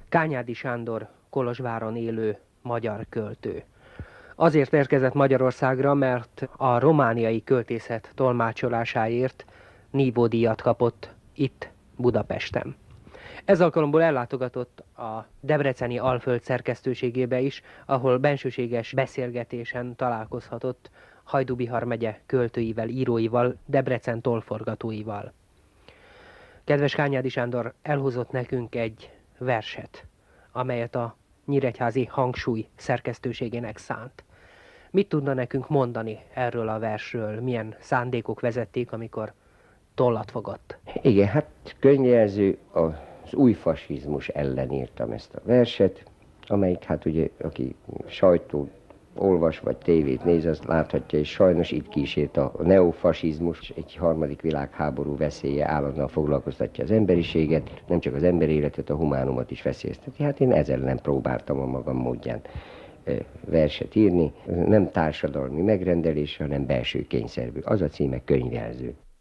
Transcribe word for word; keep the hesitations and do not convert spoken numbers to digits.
Kányádi Sándor Kolozsváron élő magyar költő. Azért érkezett Magyarországra, mert a romániai költészet tolmácsolásáért nívódíjat kapott itt Budapesten. Ez alkalomból ellátogatott a debreceni Alföld szerkesztőségébe is, ahol bensőséges beszélgetésen találkozhatott Hajdú-Bihar megye költőivel, íróival, Debrecen tollforgatóival. Kedves Kányádi Sándor elhozott nekünk egy verset, amelyet a Nyíregyházi Hangsúly szerkesztőségének szánt. Mit tudna nekünk mondani erről a versről? Milyen szándékok vezették, amikor tollat fogott? Igen, hát könyvjelző, az új fasizmus ellen írtam ezt a verset, amelyik hát ugye, aki sajtó olvas vagy tévét néz, azt láthatja, és sajnos itt kísért a neofasizmus, egy harmadik világháború veszélye állandóan foglalkoztatja az emberiséget, nem csak az emberi életet, a humánumot is veszélyezteti. Hát én ezzel nem próbáltam a magam módján verset írni, nem társadalmi megrendelés, hanem belső kényszerből. Az a címe Könyvjelző.